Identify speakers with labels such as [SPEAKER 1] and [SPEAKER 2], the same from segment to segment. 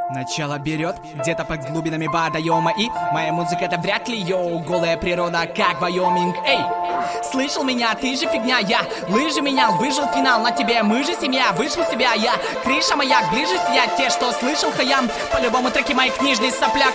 [SPEAKER 1] Начало берет где-то под глубинами водоема. И моя музыка это вряд ли, йоу. Голая природа, как Вайоминг. Эй, слышал меня, ты же фигня, я лыжи менял, выжил финал на тебе. Мы же семья, вышел себя я. Крыша маяк, ближе сидят те, что слышал хаям. По-любому треки мои книжный сопляк.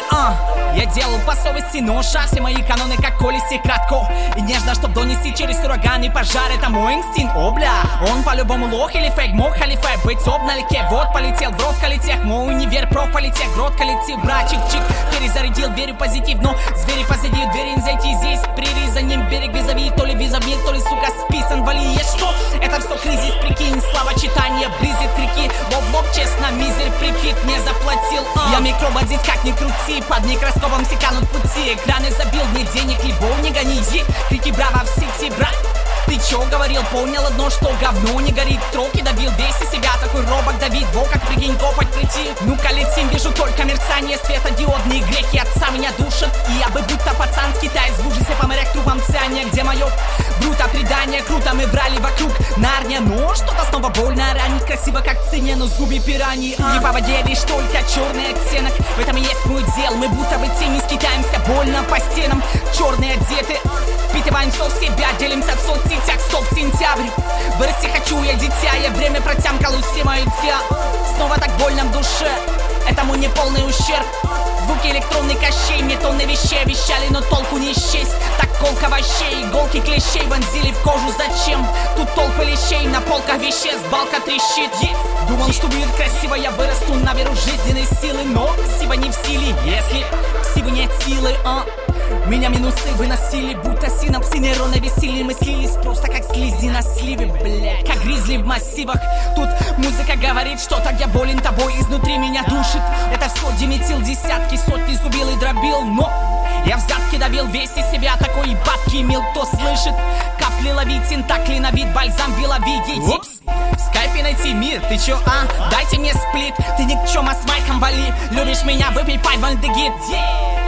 [SPEAKER 1] Я делал по совести, но все мои каноны как колесик кратко. И нежно, чтоб донести через ураган и пожар. Это мой инстинкт, бля. Он по-любому лох или фейк, мог халифе быть обналике. Вот полетел в рот колетех, мой универ про политех. В рот коллектив, братчик, чик, перезарядил, верю позитив. Но звери позади, двери не зайти здесь. Прири за ним берег визави, то ли визави, то ли, сука, списан, вали. Есть что? Это все кризис, прикинь, слава читания, близит крики. Лоб, честно, мизер, прикид не заплатил. Я микробандит, как ни крути, под микроскопом секанут пути. Экраны забил, мне денег, либо не гони. Крики браво в сети, брат. Ты чё говорил, понял одно, что говно не горит. Строки добил, весь из себя такой робот Давид. Во как прикинь, копать прийти. Ну-ка летим, вижу только мерцание светодиодные грехи отца меня душат. И я бы будто пацан в Китае сбужился по морях трубам циания. Где мое бруто предание, круто мы брали вокруг Нарния. Но что-то снова больно ранить, красиво как в цене, но зубы пираньи. И по воде лишь только черный оттенок. В этом и есть мой дел, мы будто бы тени скитаемся больно по стенам. Черные одеты, впитываем все в себя, делимся в соцсетях, стоп, сентябрь. Вырасти хочу я, дитя, я время протямкал все мои тело. Снова так больно в душе, этому не полный ущерб. Звуки электронных кощей, мне тонны вещей обещали, но толку не счесть. Так колка овощей, иголки клещей вонзили в кожу зачем? Тут толпы лещей, на полках веществ, балка трещит. Думал, что будет красиво, я вырасту, наберу жизненной силы. Но красиво не в силе, если красиво нет силы, Меня минусы выносили, будто синапсы нейроны весели. Мы слились просто как слизи на сливе, блядь. Как гризли в массивах. Тут музыка говорит что-то, я болен тобой, изнутри меня душит. Это все деметил, десятки, сотни зубил и дробил. Но я взятки давил, весь из себя такой бабки имел, кто слышит. Капли ловить, тентакли на вид, бальзам беловидеть. В скайпе найти мир, ты чё, Дайте мне сплит, ты ни к чём, а с майком вали. Любишь меня, выпей пайвальдегит.